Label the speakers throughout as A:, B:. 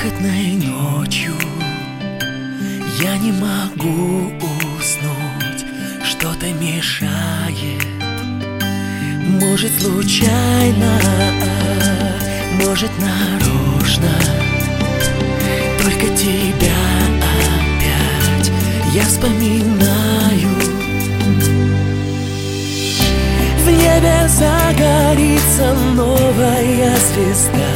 A: Бархатной ночью я не могу уснуть, что-то мешает. Может, случайно, может, нарочно. Только тебя опять я вспоминаю. В небе загорится новая звезда.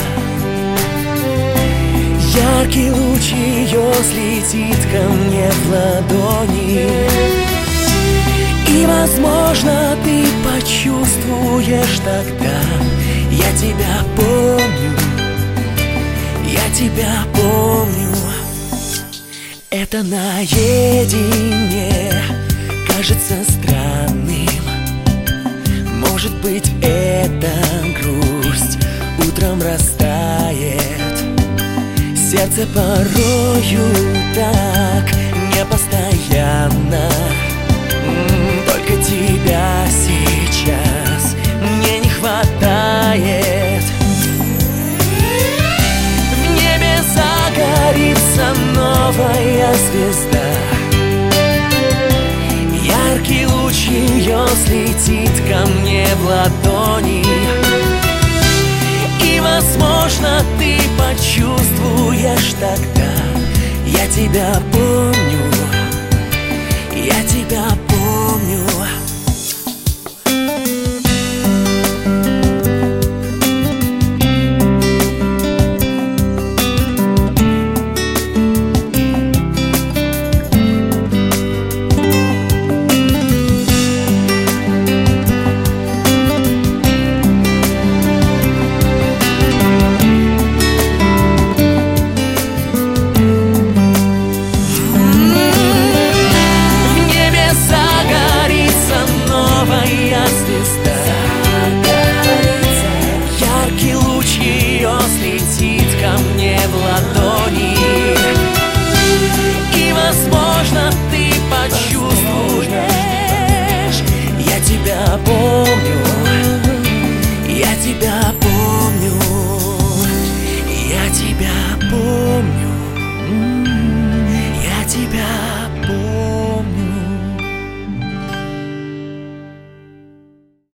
A: Яркий луч ее слетит ко мне в ладони. И, возможно, ты почувствуешь тогда: я тебя помню, я тебя помню. Это наедине кажется странным. Может быть, это грусть утром растает. Сердце порою так непостоянно. Только тебя сейчас мне не хватает. В небе загорится новая звезда. Яркий луч ее слетит ко мне в ладони. И, возможно, ты почувствуешь тогда: я тебя помню, я тебя помню. Яркий луч ее слетит ко мне в ладони. И, возможно, ты почувствуешь: я тебя помню,